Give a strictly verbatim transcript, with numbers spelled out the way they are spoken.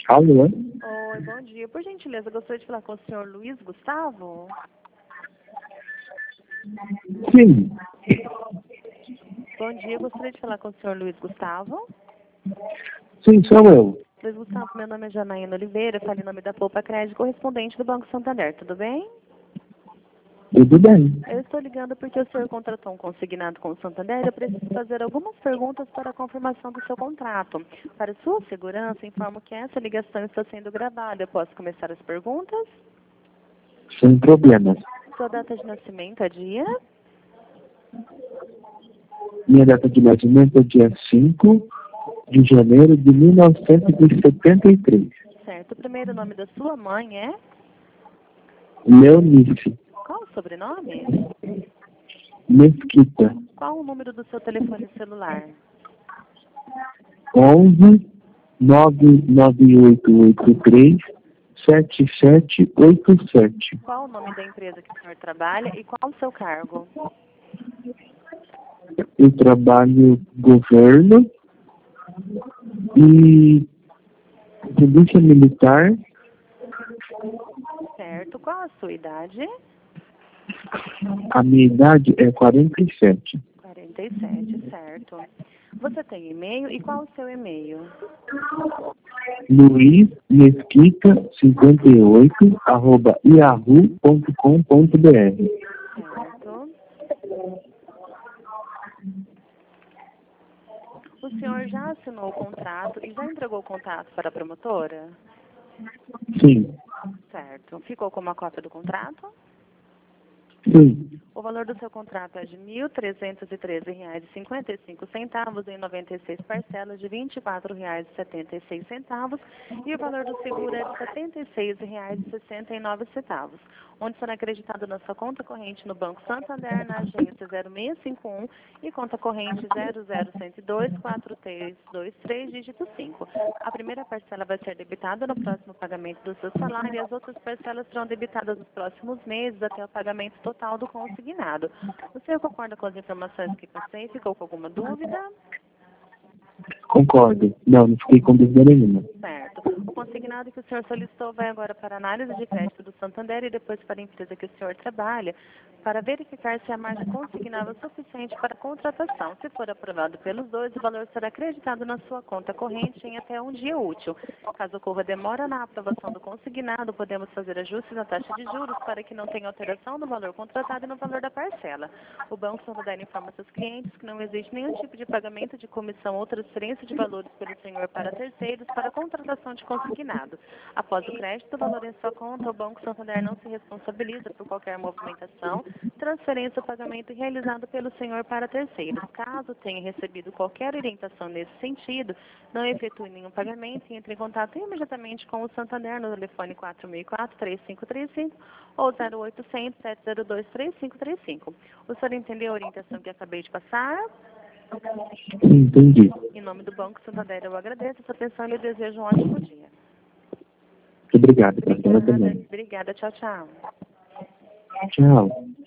Alô? Oi, bom dia. Por gentileza, gostaria de falar com o senhor Luiz Gustavo? Sim. Bom dia, gostaria de falar com o senhor Luiz Gustavo? Sim, sou eu. Luiz Gustavo, meu nome é Janaína Oliveira, falo em nome da Poupa Crédito, correspondente do Banco Santander, tudo bem? Tudo bem. Eu estou ligando porque o senhor contratou um consignado com o Santander e eu preciso fazer algumas perguntas para a confirmação do seu contrato. Para sua segurança, informo que essa ligação está sendo gravada. Eu posso começar as perguntas? Sem problemas. Sua data de nascimento é dia? Minha data de nascimento é dia cinco de janeiro de mil novecentos e setenta e três. Certo. O primeiro nome da sua mãe é? Leonice. Qual o sobrenome? Mesquita. Qual o número do seu telefone celular? onze nove nove oito oito três sete sete oito sete. Qual o nome da empresa que o senhor trabalha e qual o seu cargo? Eu trabalho governo e polícia militar. Certo. Qual a sua idade? A minha idade é quarenta e sete. quarenta e sete, certo. Você tem e-mail e qual o seu e-mail? Luiz Mesquita cinquenta e oito arroba yahoo ponto com ponto br. Certo. O senhor já assinou o contrato e já entregou o contrato para a promotora? Sim. Certo. Ficou com uma cópia do contrato? Sim. O valor do seu contrato é de mil trezentos e treze reais e cinquenta e cinco centavos em noventa e seis parcelas de vinte e quatro reais e setenta e seis centavos e o valor do seguro é de setenta e seis reais e sessenta e nove centavos, onde será acreditado na sua conta corrente no Banco Santander, na agência zero seis cinco um e conta corrente zero zero um zero dois quatro três dois três, dígito cinco. A primeira parcela vai ser debitada no próximo pagamento do seu salário e as outras parcelas serão debitadas nos próximos meses até o pagamento total do consignado. O senhor concorda com as informações que passei? Ficou com alguma dúvida? Concordo. Não, não fiquei com dúvida nenhuma. Certo. O consignado que o senhor solicitou vai agora para a análise de crédito do Santander e depois para a empresa que o senhor trabalha, para verificar se a margem consignável é suficiente para a contratação. Se for aprovado pelos dois, o valor será acreditado na sua conta corrente em até um dia útil. Caso ocorra demora na aprovação do consignado, podemos fazer ajustes na taxa de juros para que não tenha alteração no valor contratado e no valor da parcela. O Banco Santander informa seus clientes que não existe nenhum tipo de pagamento de comissão ou transferência de valores pelo senhor para terceiros para contratação de consignado. Após o crédito do valor em sua conta, o Banco Santander não se responsabiliza por qualquer movimentação, transferência ou pagamento realizado pelo senhor para terceiros. Caso tenha recebido qualquer orientação nesse sentido, não efetue nenhum pagamento e entre em contato imediatamente com o Santander no telefone quatro mil e quatro, três cinco três cinco ou zero oitocentos, sete zero dois, três cinco três cinco. O senhor entendeu a orientação que acabei de passar? Entendi. Em nome do Banco Santander, eu agradeço a sua atenção e lhe desejo um ótimo dia. Obrigado, para a senhora Obrigada, também. obrigada, tchau, tchau. Tchau.